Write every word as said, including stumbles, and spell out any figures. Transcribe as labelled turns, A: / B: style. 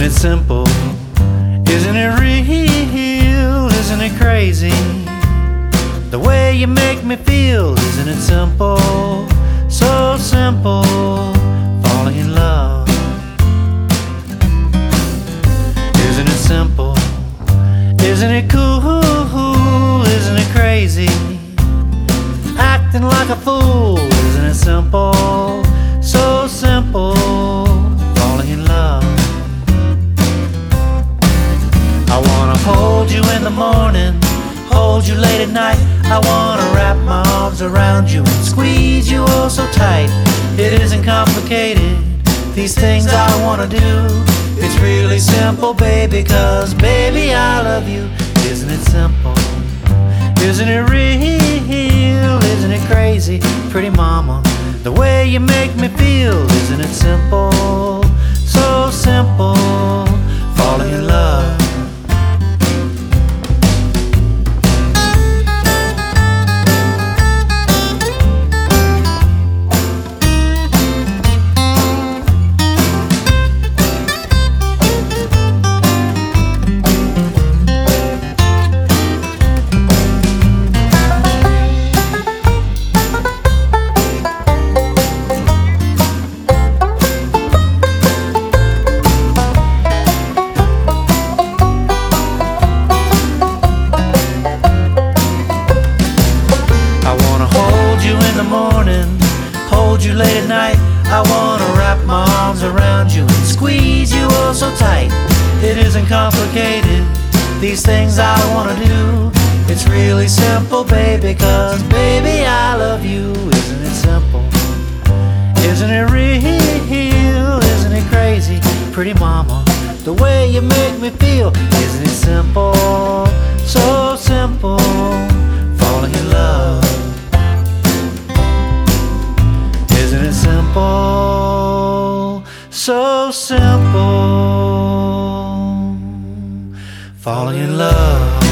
A: Isn't it simple? Isn't it real? Isn't it crazy? The way you make me feel. Isn't it simple? So simple. Falling in love. Isn't it simple? Isn't it cool? Isn't it crazy? Acting like a fool. Isn't it simple? So simple. Falling in love. I wanna hold you in the morning, hold you late at night. I wanna wrap my arms around you and squeeze you oh so tight. It isn't complicated, these things I wanna do. It's really simple, baby, 'cause baby I love you. Isn't it simple? Isn't it real? Isn't it crazy? Pretty mama, the way you make me feel. Isn't it simple? So simple. Falling in love. Morning, hold you late at night. I wanna wrap my arms around you and squeeze you oh so tight. It isn't complicated, these things I wanna do. It's really simple, baby, 'cause baby I love you. Isn't it simple? Isn't it real? Isn't it crazy? Pretty mama, the way you make me feel. Isn't it simple? So simple. Falling in love. Isn't it simple? So simple. Falling in love.